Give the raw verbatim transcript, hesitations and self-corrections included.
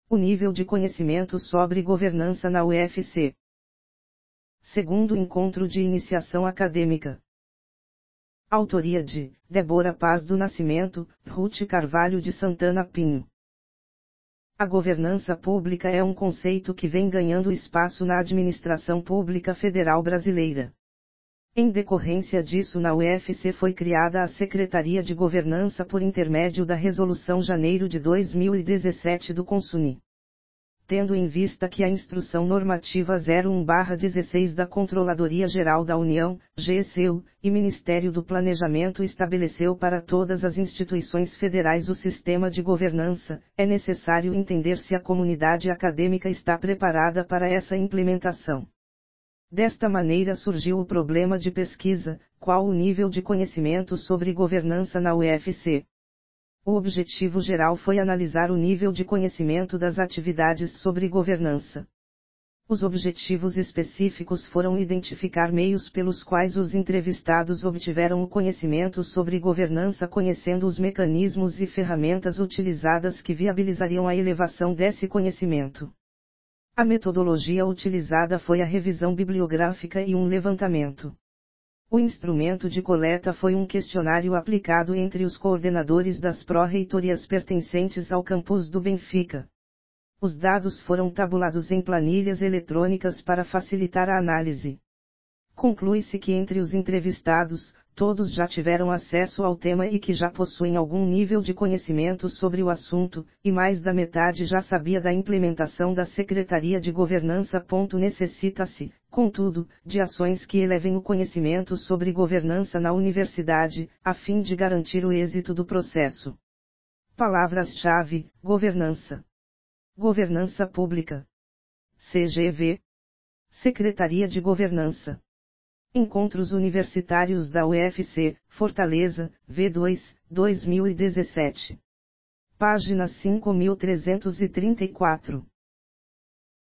O nível de conhecimento sobre governança na U F C. Segundo encontro de iniciação acadêmica. Autoria de Débora Paz do Nascimento, Ruth Carvalho de Santana Pinho. A governança pública é um conceito que vem ganhando espaço na administração pública federal brasileira. Em decorrência disso, na U F C foi criada a Secretaria de Governança por intermédio da Resolução janeiro de dois mil e dezessete do Consuni. Tendo em vista que a Instrução Normativa zero um barra dezesseis da Controladoria Geral da União, G C U, e Ministério do Planejamento estabeleceu para todas as instituições federais o sistema de governança, é necessário entender se a comunidade acadêmica está preparada para essa implementação. Desta maneira surgiu o problema de pesquisa: qual o nível de conhecimento sobre governança na U F C? O objetivo geral foi analisar o nível de conhecimento das atividades sobre governança. Os objetivos específicos foram identificar meios pelos quais os entrevistados obtiveram o conhecimento sobre governança, conhecendo os mecanismos e ferramentas utilizadas que viabilizariam a elevação desse conhecimento. A metodologia utilizada foi a revisão bibliográfica e um levantamento. O instrumento de coleta foi um questionário aplicado entre os coordenadores das pró-reitorias pertencentes ao campus do Benfica. Os dados foram tabulados em planilhas eletrônicas para facilitar a análise. Conclui-se que entre os entrevistados, todos já tiveram acesso ao tema e que já possuem algum nível de conhecimento sobre o assunto, e mais da metade já sabia da implementação da Secretaria de Governança. Necessita-se, contudo, de ações que elevem o conhecimento sobre governança na universidade, a fim de garantir o êxito do processo. Palavras-chave: governança, governança pública, C G V, Secretaria de Governança. Encontros Universitários da U F C, Fortaleza, V dois, dois mil e dezessete. Página cinco mil trezentos e trinta e quatro.